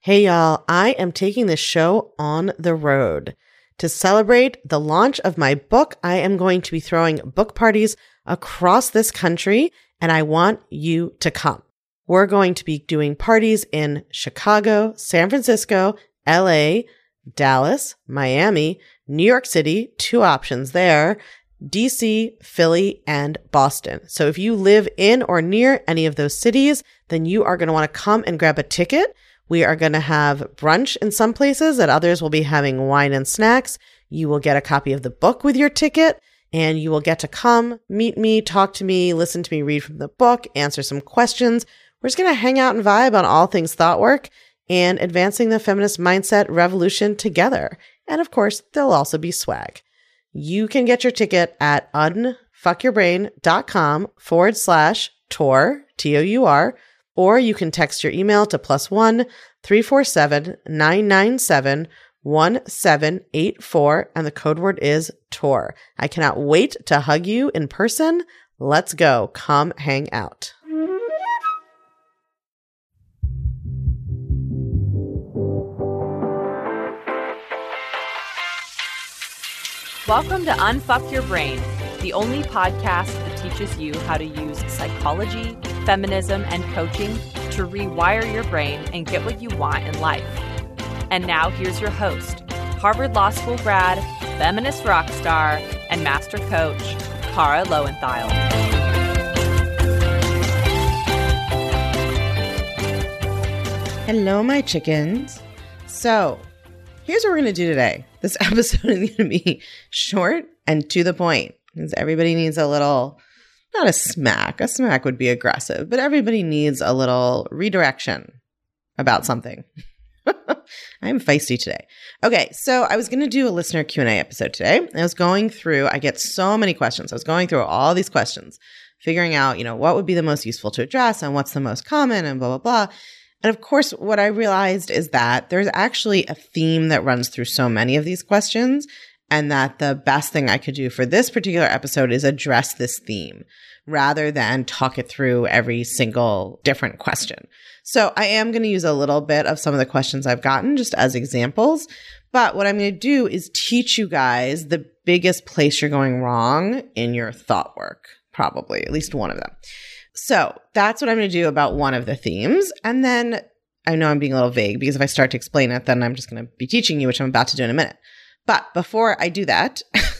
Hey y'all, I am taking this show on the road. To celebrate the launch of my book, I am going to be throwing book parties across this country, and I want you to come. We're going to be doing parties in Chicago, San Francisco, LA, Dallas, Miami, New York City, 2 options there, DC, Philly, and Boston. So if you live in or near any of those cities, then you are going to want to come and grab a ticket. We are going to have brunch in some places, at others we'll be having wine and snacks. You will get a copy of the book with your ticket, and you will get to come, meet me, talk to me, listen to me read from the book, answer some questions. We're just going to hang out and vibe on all things thought work and advancing the feminist mindset revolution together. And of course, there'll also be swag. You can get your ticket at unfuckyourbrain.com/tour, T-O-U-R, or you can text your email to +1 347 997 1784, and the code word is TOUR. I cannot wait to hug you in person. Let's go. Come hang out. Welcome to Unfuck Your Brain, the only podcast that teaches you how to use psychology, feminism, and coaching to rewire your brain and get what you want in life. And now here's your host, Harvard Law School grad, feminist rock star, and master coach, Kara Loewentheil. Hello, my chickens. So here's what we're going to do today. This episode is going to be short and to the point because everybody needs a little, not a smack. A smack would be aggressive, but everybody needs a little redirection about something. I'm feisty today. Okay, so I was going to do a listener Q&A episode today. I was going through, I get so many questions. I was going through all these questions, figuring out, what would be the most useful to address and what's the most common and blah, blah, blah. And of course, what I realized is that there's actually a theme that runs through so many of these questions, and that the best thing I could do for this particular episode is address this theme rather than talk it through every single different question. So I am going to use a little bit of some of the questions I've gotten just as examples. But what I'm going to do is teach you guys the biggest place you're going wrong in your thought work, probably, at least one of them. So that's what I'm going to do about one of the themes. And then I know I'm being a little vague because if I start to explain it, then I'm just going to be teaching you, which I'm about to do in a minute. But before I do that,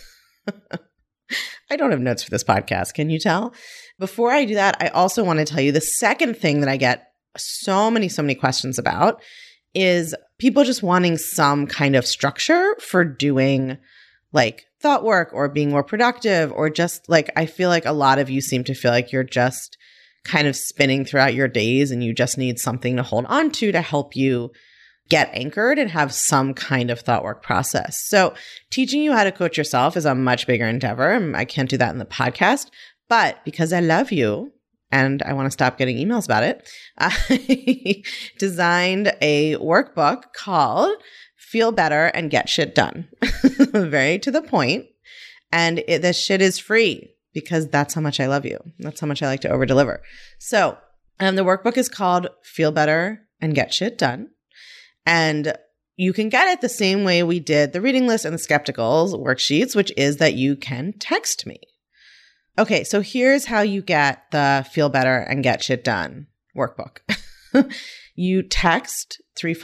I don't have notes for this podcast. Can you tell? Before I do that, I also want to tell you the second thing that I get so many questions about is people just wanting some kind of structure for doing like thought work or being more productive, or just like, I feel like a lot of you seem to feel like you're just kind of spinning throughout your days and you just need something to hold on to help you get anchored and have some kind of thought work process. So teaching you how to coach yourself is a much bigger endeavor. I can't do that in the podcast, but because I love you and I want to stop getting emails about it, I designed a workbook called Feel Better and Get Shit Done. Very to the point. And this shit is free because that's how much I love you. That's how much I like to over deliver. So the workbook is called Feel Better and Get Shit Done. And you can get it the same way we did the reading list and the skepticals worksheets, which is that you can text me. Okay, so here's how you get the Feel Better and Get Shit Done workbook. You text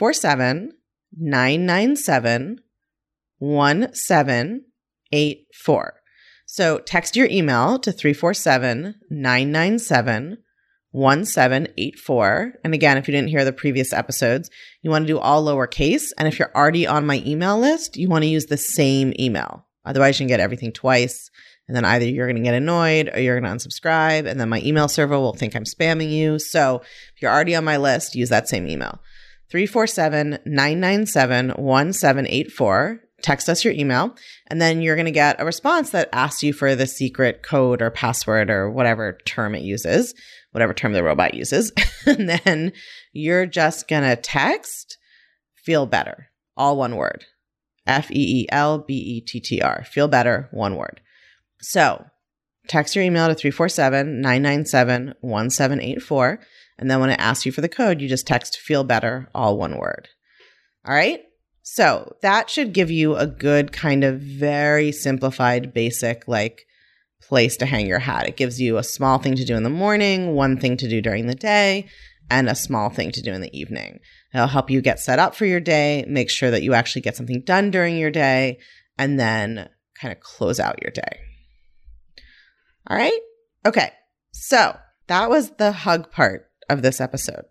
347-997-1784. So text your email to 347-997-1784. And again, if you didn't hear the previous episodes, you want to do all lowercase. And if you're already on my email list, you want to use the same email. Otherwise, you can get everything twice. And then either you're going to get annoyed or you're going to unsubscribe. And then my email server will think I'm spamming you. So if you're already on my list, use that same email. 347-997-1784. Text us your email. And then you're going to get a response that asks you for the secret code or password or whatever term it uses, whatever term the robot uses. And then you're just going to text Feel Better, all one word. FEELBETTR. Feel Better, one word. So text your email to 347-997-1784. And then when it asks you for the code, you just text feel better, all one word. All right. So that should give you a good kind of very simplified, basic, like place to hang your hat. It gives you a small thing to do in the morning, one thing to do during the day, and a small thing to do in the evening. It'll help you get set up for your day, make sure that you actually get something done during your day, and then kind of close out your day. All right? Okay. So that was the hug part of this episode.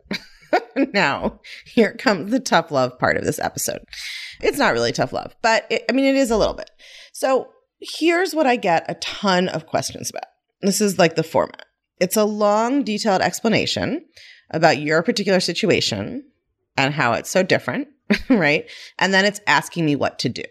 Now, here comes the tough love part of this episode. It's not really tough love, but it is a little bit. So here's what I get a ton of questions about. This is like the format. It's a long, detailed explanation about your particular situation and how it's so different, right? And then it's asking me what to do.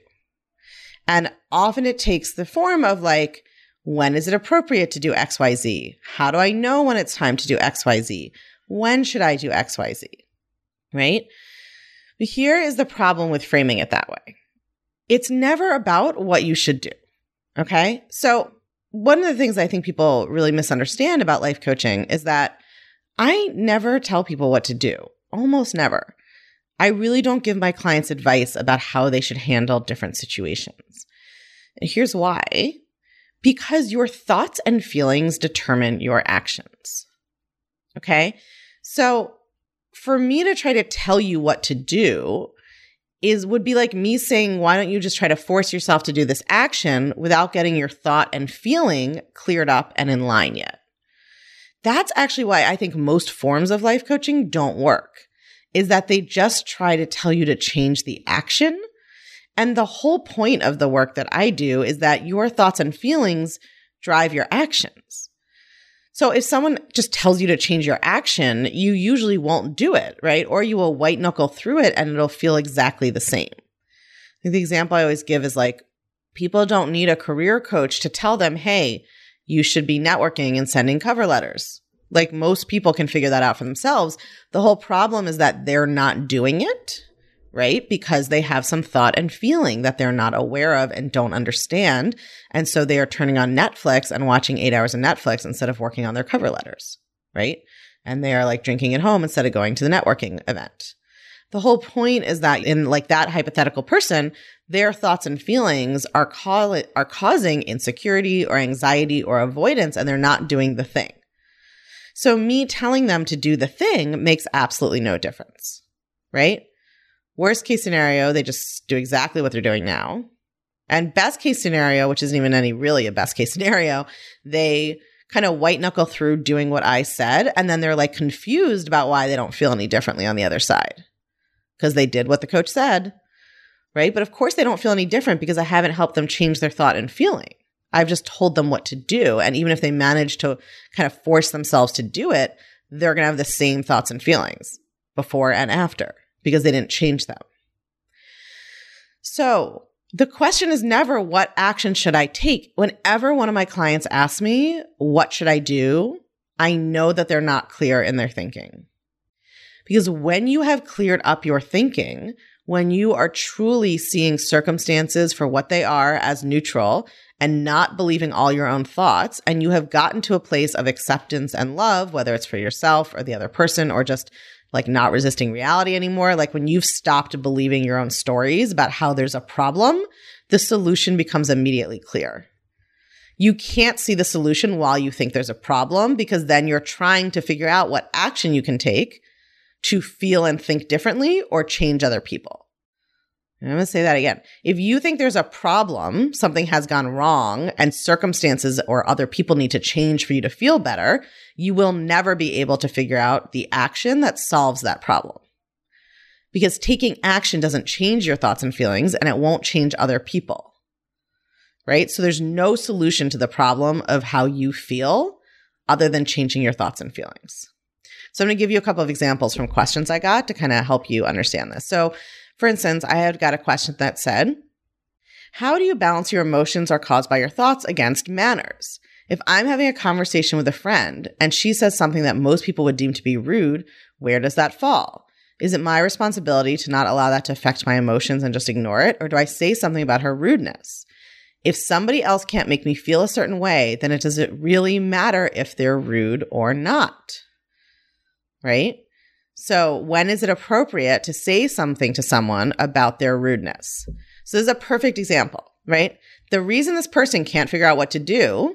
And often it takes the form of like, when is it appropriate to do XYZ? How do I know when it's time to do XYZ? When should I do XYZ? Right? But here is the problem with framing it that way. It's never about what you should do. Okay? So one of the things I think people really misunderstand about life coaching is that I never tell people what to do. Almost never. I really don't give my clients advice about how they should handle different situations. And here's why. Because your thoughts and feelings determine your actions. Okay? So for me to try to tell you what to do would be like me saying, why don't you just try to force yourself to do this action without getting your thought and feeling cleared up and in line yet? That's actually why I think most forms of life coaching don't work, is that they just try to tell you to change the action. And the whole point of the work that I do is that your thoughts and feelings drive your actions. So if someone just tells you to change your action, you usually won't do it, right? Or you will white knuckle through it and it'll feel exactly the same. I think the example I always give is like, people don't need a career coach to tell them, hey, you should be networking and sending cover letters. Like most people can figure that out for themselves. The whole problem is that they're not doing it, right? Because they have some thought and feeling that they're not aware of and don't understand. And so they are turning on Netflix and watching 8 hours of Netflix instead of working on their cover letters, right? And they are like drinking at home instead of going to the networking event. The whole point is that in like that hypothetical person, their thoughts and feelings are causing insecurity or anxiety or avoidance, and they're not doing the thing. So me telling them to do the thing makes absolutely no difference, right? Worst case scenario, they just do exactly what they're doing now. And best case scenario, which isn't even really a best case scenario, they kind of white knuckle through doing what I said. And then they're like confused about why they don't feel any differently on the other side because they did what the coach said, right? But of course they don't feel any different because I haven't helped them change their thought and feeling. I've just told them what to do. And even if they manage to kind of force themselves to do it, they're going to have the same thoughts and feelings before and after because they didn't change them. So the question is never, what action should I take? Whenever one of my clients asks me, what should I do? I know that they're not clear in their thinking. Because when you have cleared up your thinking, when you are truly seeing circumstances for what they are as neutral and not believing all your own thoughts, and you have gotten to a place of acceptance and love, whether it's for yourself or the other person or just like not resisting reality anymore, like when you've stopped believing your own stories about how there's a problem, the solution becomes immediately clear. You can't see the solution while you think there's a problem because then you're trying to figure out what action you can take to feel and think differently or change other people. And I'm going to say that again. If you think there's a problem, something has gone wrong, and circumstances or other people need to change for you to feel better, you will never be able to figure out the action that solves that problem. Because taking action doesn't change your thoughts and feelings, and it won't change other people. Right? So there's no solution to the problem of how you feel other than changing your thoughts and feelings. So I'm going to give you a couple of examples from questions I got to kind of help you understand this. So for instance, I had got a question that said, how do you balance your emotions are caused by your thoughts against manners? If I'm having a conversation with a friend and she says something that most people would deem to be rude, where does that fall? Is it my responsibility to not allow that to affect my emotions and just ignore it? Or do I say something about her rudeness? If somebody else can't make me feel a certain way, then does it really matter if they're rude or not? right? So when is it appropriate to say something to someone about their rudeness? So this is a perfect example, right? The reason this person can't figure out what to do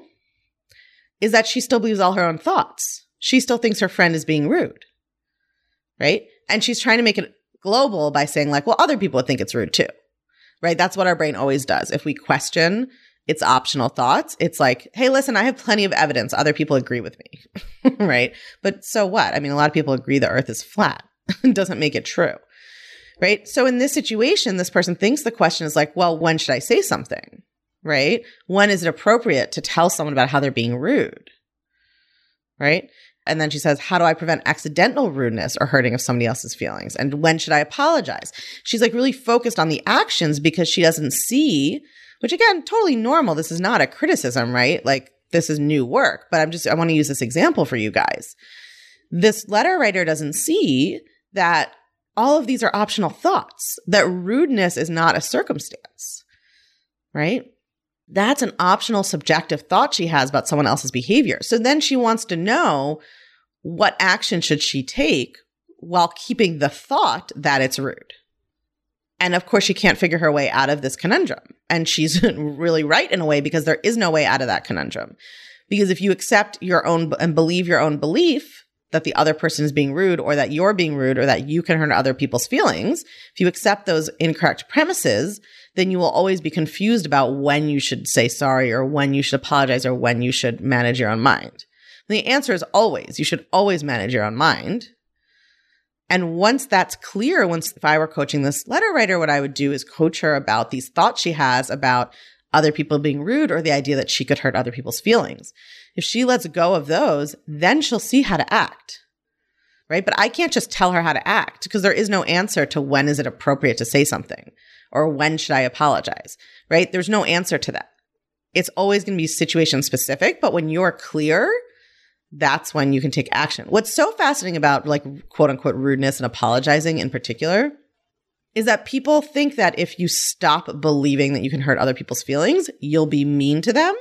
is that she still believes all her own thoughts. She still thinks her friend is being rude, right? And she's trying to make it global by saying like, well, other people would think it's rude too, right? That's what our brain always does. If we question its optional thoughts, it's like, hey, listen, I have plenty of evidence. Other people agree with me, right? But so what? I mean, a lot of people agree the earth is flat. It doesn't make it true, right? So in this situation, this person thinks the question is like, well, when should I say something, right? When is it appropriate to tell someone about how they're being rude, right? And then she says, how do I prevent accidental rudeness or hurting of somebody else's feelings? And when should I apologize? She's like really focused on the actions because she doesn't see, which again, totally normal. This is not a criticism, right? Like this is new work, but I want to use this example for you guys. This letter writer doesn't see that all of these are optional thoughts, that rudeness is not a circumstance, right? That's an optional subjective thought she has about someone else's behavior. So then she wants to know what action should she take while keeping the thought that it's rude. And of course, she can't figure her way out of this conundrum. And she's really right in a way because there is no way out of that conundrum. Because if you accept your own and believe your own belief that the other person is being rude or that you're being rude or that you can hurt other people's feelings, if you accept those incorrect premises, then you will always be confused about when you should say sorry or when you should apologize or when you should manage your own mind. And the answer is always. You should always manage your own mind. And once that's clear, if I were coaching this letter writer, what I would do is coach her about these thoughts she has about other people being rude or the idea that she could hurt other people's feelings. If she lets go of those, then she'll see how to act, right? But I can't just tell her how to act because there is no answer to when is it appropriate to say something or when should I apologize, right? There's no answer to that. It's always going to be situation specific, but when you're clear, that's when you can take action. What's so fascinating about like quote unquote rudeness and apologizing in particular is that people think that if you stop believing that you can hurt other people's feelings, you'll be mean to them.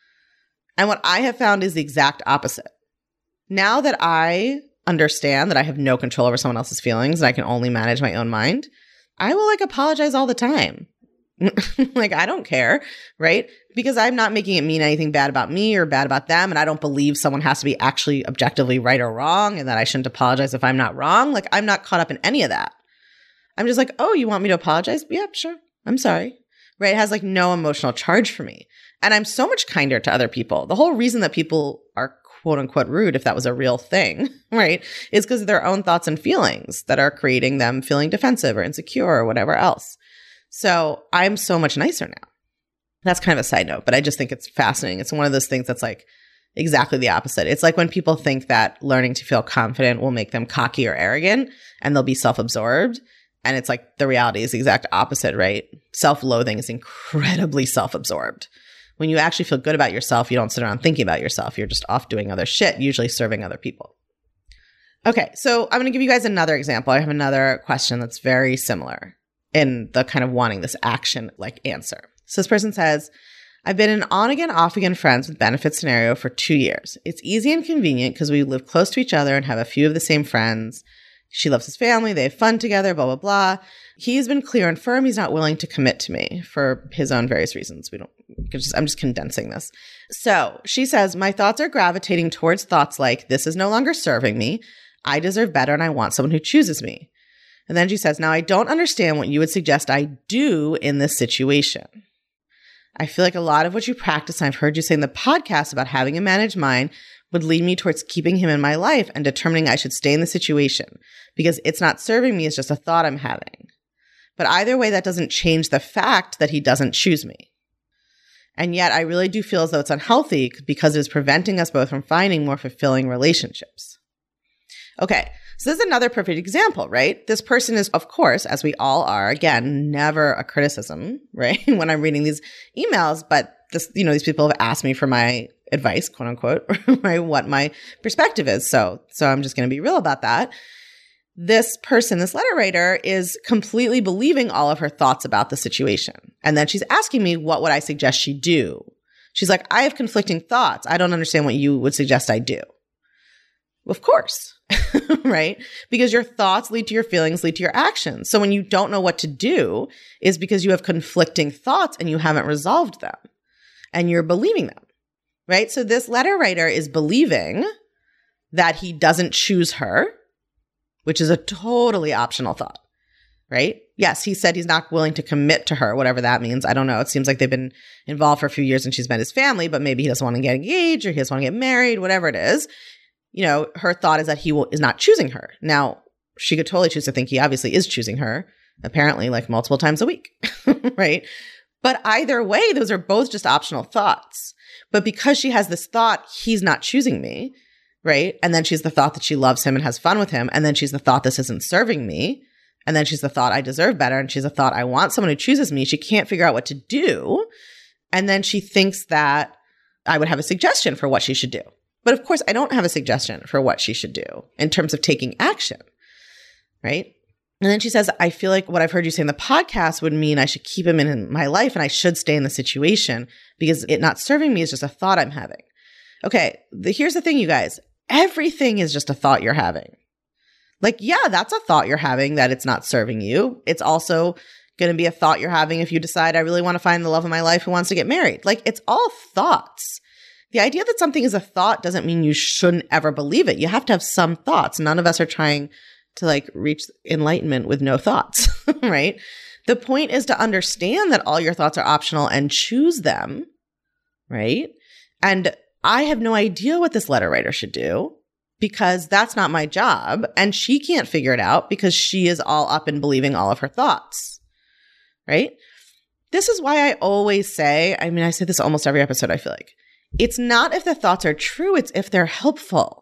And what I have found is the exact opposite. Now that I understand that I have no control over someone else's feelings and I can only manage my own mind, I will like apologize all the time. Like, I don't care, right? Because I'm not making it mean anything bad about me or bad about them. And I don't believe someone has to be actually objectively right or wrong and that I shouldn't apologize if I'm not wrong. Like, I'm not caught up in any of that. I'm just like, oh, you want me to apologize? Yeah, sure. I'm sorry. Right? It has like no emotional charge for me. And I'm so much kinder to other people. The whole reason that people are quote unquote rude, if that was a real thing, right, is because of their own thoughts and feelings that are creating them feeling defensive or insecure or whatever else. So I'm so much nicer now. That's kind of a side note, but I just think it's fascinating. It's one of those things that's like exactly the opposite. It's like when people think that learning to feel confident will make them cocky or arrogant and they'll be self-absorbed. And it's like the reality is the exact opposite, right? Self-loathing is incredibly self-absorbed. When you actually feel good about yourself, you don't sit around thinking about yourself. You're just off doing other shit, usually serving other people. Okay, so I'm going to give you guys another example. I have another question that's very similar in the kind of wanting this action like answer. So this person says, I've been an on-again, off-again friends with benefit scenario for 2 years. It's easy and convenient because we live close to each other and have a few of the same friends. She loves his family. They have fun together, blah, blah, blah. He's been clear and firm. He's not willing to commit to me for his own various reasons. I'm just condensing this. So she says, my thoughts are gravitating towards thoughts like, this is no longer serving me. I deserve better and I want someone who chooses me. And then she says, now I don't understand what you would suggest I do in this situation. I feel like a lot of what you practice, and I've heard you say in the podcast about having a managed mind, would lead me towards keeping him in my life and determining I should stay in the situation because it's not serving me. It's just a thought I'm having. But either way, that doesn't change the fact that he doesn't choose me. And yet I really do feel as though it's unhealthy because it is preventing us both from finding more fulfilling relationships. Okay, so this is another perfect example, right? This person is, of course, as we all are, again, never a criticism, right? When I'm reading these emails, but these people have asked me for my advice, quote unquote, right? What my perspective is. So I'm just going to be real about that. This person, this letter writer, is completely believing all of her thoughts about the situation. And then she's asking me, what would I suggest she do? She's like, I have conflicting thoughts. I don't understand what you would suggest I do. Of course. right? Because your thoughts lead to your feelings, lead to your actions. So when you don't know what to do is because you have conflicting thoughts and you haven't resolved them and you're believing them, right? So this letter writer is believing that he doesn't choose her, which is a totally optional thought, right? Yes, he said he's not willing to commit to her, whatever that means. I don't know. It seems like they've been involved for a few years and she's met his family, but maybe he doesn't want to get engaged or he doesn't want to get married, whatever it is. You know, her thought is that he is not choosing her. Now, she could totally choose to think he obviously is choosing her, apparently like multiple times a week, right? But either way, those are both just optional thoughts. But because she has this thought, he's not choosing me, right? And then she's the thought that she loves him and has fun with him. And then she's the thought, this isn't serving me. And then she's the thought, I deserve better. And she's the thought, I want someone who chooses me. She can't figure out what to do. And then she thinks that I would have a suggestion for what she should do. But of course, I don't have a suggestion for what she should do in terms of taking action, right? And then she says, I feel like what I've heard you say in the podcast would mean I should keep him in my life and I should stay in the situation because it not serving me is just a thought I'm having. Okay, here's the thing, you guys. Everything is just a thought you're having. Like, yeah, that's a thought you're having that it's not serving you. It's also going to be a thought you're having if you decide I really want to find the love of my life who wants to get married. Like, it's all thoughts. The idea that something is a thought doesn't mean you shouldn't ever believe it. You have to have some thoughts. None of us are trying to like reach enlightenment with no thoughts, right? The point is to understand that all your thoughts are optional and choose them, right? And I have no idea what this letter writer should do because that's not my job. And she can't figure it out because she is all up in believing all of her thoughts, right? This is why I always say, I mean, I say this almost every episode, I feel like. It's not if the thoughts are true, it's if they're helpful.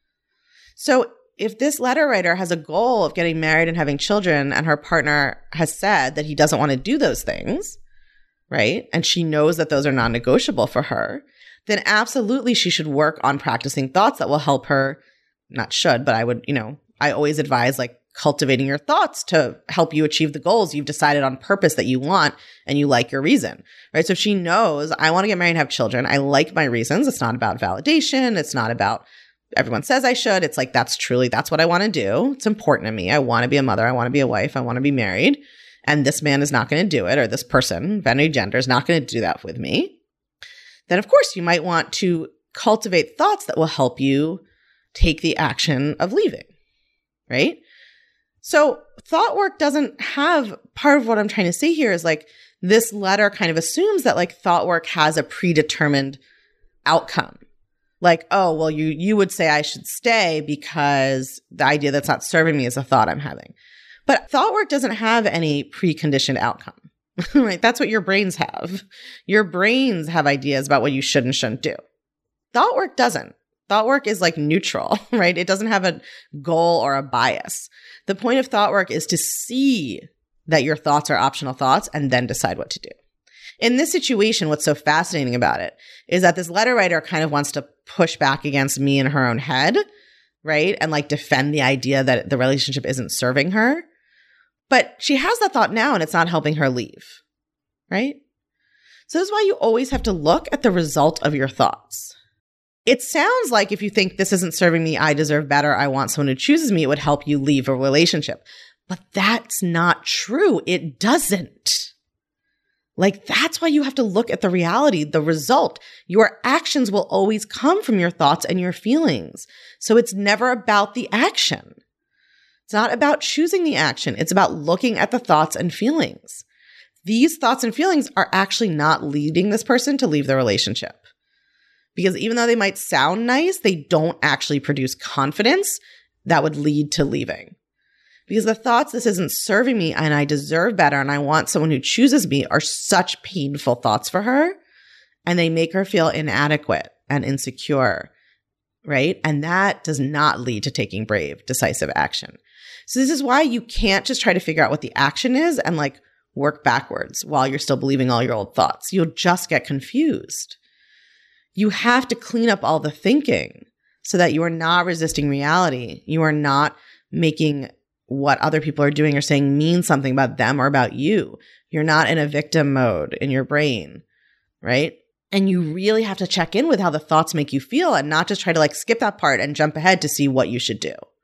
So if this letter writer has a goal of getting married and having children and her partner has said that he doesn't want to do those things, right? And she knows that those are non-negotiable for her, then absolutely she should work on practicing thoughts that will help her, not should, but I would, I always advise like cultivating your thoughts to help you achieve the goals you've decided on purpose that you want and you like your reason, right? So if she knows, I want to get married and have children. I like my reasons. It's not about validation. It's not about everyone says I should. It's like, that's what I want to do. It's important to me. I want to be a mother. I want to be a wife. I want to be married. And this man is not going to do it, or this person, of any gender, is not going to do that with me. Then of course you might want to cultivate thoughts that will help you take the action of leaving, right? So thought work doesn't have, part of what I'm trying to say here is like this letter kind of assumes that like thought work has a predetermined outcome. Like, oh, well, you would say I should stay because the idea that's not serving me is a thought I'm having. But thought work doesn't have any preconditioned outcome, right? That's what your brains have. Your brains have ideas about what you should and shouldn't do. Thought work doesn't. Thought work is like neutral, right? It doesn't have a goal or a bias. The point of thought work is to see that your thoughts are optional thoughts and then decide what to do. In this situation, what's so fascinating about it is that this letter writer kind of wants to push back against me in her own head, right? And like defend the idea that the relationship isn't serving her. But she has that thought now and it's not helping her leave, right? So this is why you always have to look at the result of your thoughts. It sounds like if you think this isn't serving me, I deserve better, I want someone who chooses me, it would help you leave a relationship. But that's not true. It doesn't. Like, that's why you have to look at the reality, the result. Your actions will always come from your thoughts and your feelings. So it's never about the action. It's not about choosing the action. It's about looking at the thoughts and feelings. These thoughts and feelings are actually not leading this person to leave the relationship. Because even though they might sound nice, they don't actually produce confidence that would lead to leaving. Because the thoughts, this isn't serving me and I deserve better and I want someone who chooses me, are such painful thoughts for her. And they make her feel inadequate and insecure, right? And that does not lead to taking brave, decisive action. So this is why you can't just try to figure out what the action is and like work backwards while you're still believing all your old thoughts. You'll just get confused. You have to clean up all the thinking so that you are not resisting reality. You are not making what other people are doing or saying mean something about them or about you. You're not in a victim mode in your brain, right? And you really have to check in with how the thoughts make you feel and not just try to like skip that part and jump ahead to see what you should do.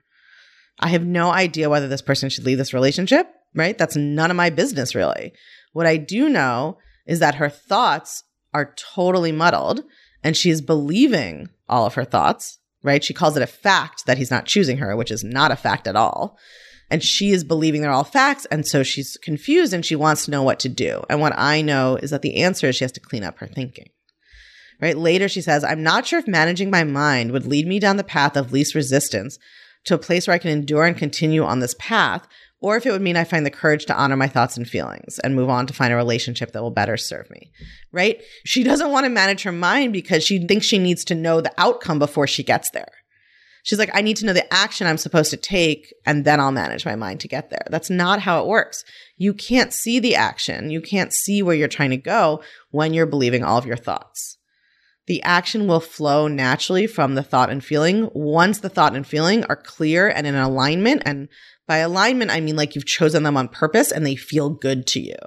I have no idea whether this person should leave this relationship, right? That's none of my business, really. What I do know is that her thoughts are totally muddled and she's believing all of her thoughts, right? She calls it a fact that he's not choosing her, which is not a fact at all. And she is believing they're all facts. And so she's confused and she wants to know what to do. And what I know is that the answer is she has to clean up her thinking, right? Later, she says, I'm not sure if managing my mind would lead me down the path of least resistance to a place where I can endure and continue on this path, or if it would mean I find the courage to honor my thoughts and feelings and move on to find a relationship that will better serve me, right? She doesn't want to manage her mind because she thinks she needs to know the outcome before she gets there. She's like, I need to know the action I'm supposed to take, and then I'll manage my mind to get there. That's not how it works. You can't see the action. You can't see where you're trying to go when you're believing all of your thoughts. The action will flow naturally from the thought and feeling once the thought and feeling are clear and in alignment. And by alignment, I mean like you've chosen them on purpose and they feel good to you,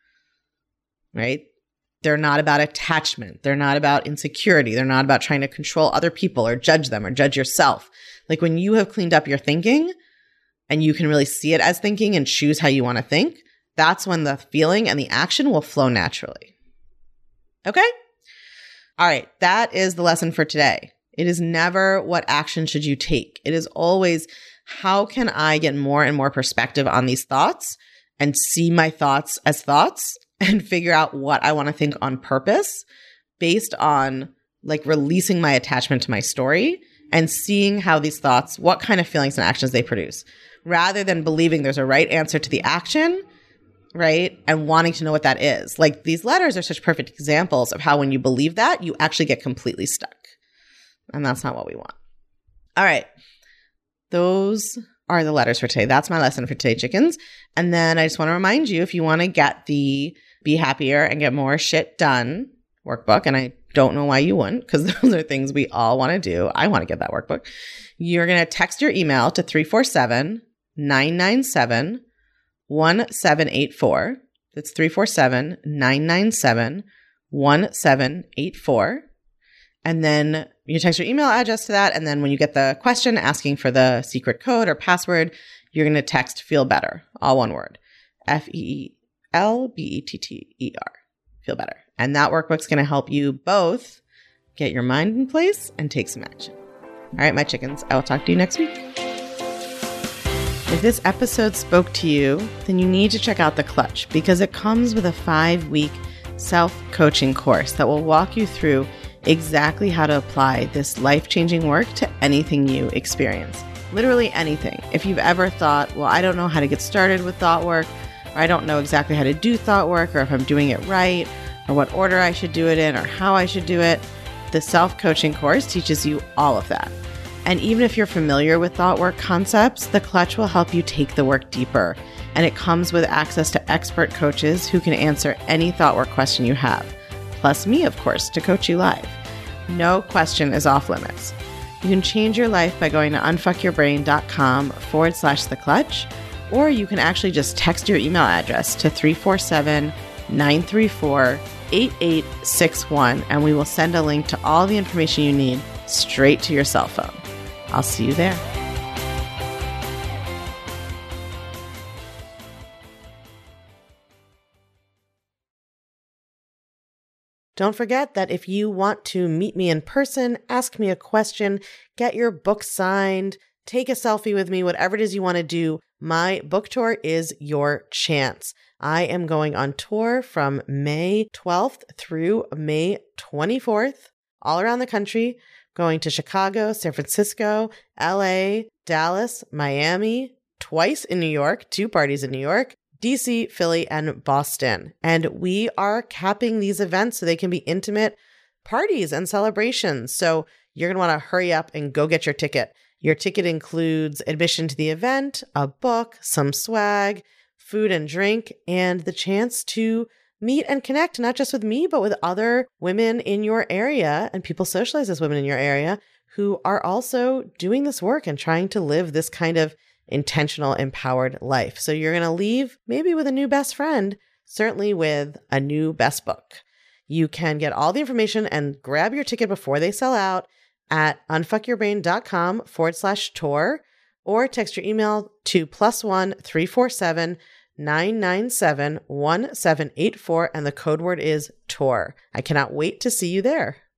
right? They're not about attachment. They're not about insecurity. They're not about trying to control other people or judge them or judge yourself. Like when you have cleaned up your thinking and you can really see it as thinking and choose how you want to think, that's when the feeling and the action will flow naturally. Okay? All right. That is the lesson for today. It is never what action should you take. It is always how can I get more and more perspective on these thoughts and see my thoughts as thoughts and figure out what I want to think on purpose based on like releasing my attachment to my story and seeing how these thoughts, what kind of feelings and actions they produce, rather than believing there's a right answer to the action, right? And wanting to know what that is. Like these letters are such perfect examples of how when you believe that, you actually get completely stuck. And that's not what we want. All right. Those are the letters for today. That's my lesson for today, chickens. And then I just want to remind you, if you want to get the Be Happier and Get More Shit Done workbook, and I don't know why you wouldn't, because those are things we all want to do. I want to get that workbook. You're going to text your email to 347-997-1784. That's 347-997-1784. And then you text your email address to that. And then when you get the question asking for the secret code or password, you're going to text Feel Better, all one word, FEELBETTER, Feel Better. And that workbook's going to help you both get your mind in place and take some action. All right, my chickens, I will talk to you next week. If this episode spoke to you, then you need to check out The Clutch because it comes with a 5-week self-coaching course that will walk you through exactly how to apply this life-changing work to anything you experience. Literally anything. If you've ever thought, well, I don't know how to get started with thought work, or I don't know exactly how to do thought work, or if I'm doing it right, or what order I should do it in, or how I should do it, the self-coaching course teaches you all of that. And even if you're familiar with thought work concepts, The Clutch will help you take the work deeper. And it comes with access to expert coaches who can answer any thought work question you have. Plus me, of course, to coach you live. No question is off limits. You can change your life by going to unfuckyourbrain.com/The Clutch, or you can actually just text your email address to 347-934-8861, and we will send a link to all the information you need straight to your cell phone. I'll see you there. Don't forget that if you want to meet me in person, ask me a question, get your book signed, take a selfie with me, whatever it is you want to do, my book tour is your chance. I am going on tour from May 12th through May 24th, all around the country, going to Chicago, San Francisco, LA, Dallas, Miami, twice in New York, 2 parties in New York, DC, Philly, and Boston. And we are capping these events so they can be intimate parties and celebrations. So you're going to want to hurry up and go get your ticket. Your ticket includes admission to the event, a book, some swag, food and drink, and the chance to meet and connect, not just with me, but with other women in your area and people socialized as women in your area who are also doing this work and trying to live this kind of intentional, empowered life. So you're going to leave maybe with a new best friend, certainly with a new best book. You can get all the information and grab your ticket before they sell out at unfuckyourbrain.com/tour, or text your email to +1 347 997 1784, and the code word is TOUR. I cannot wait to see you there.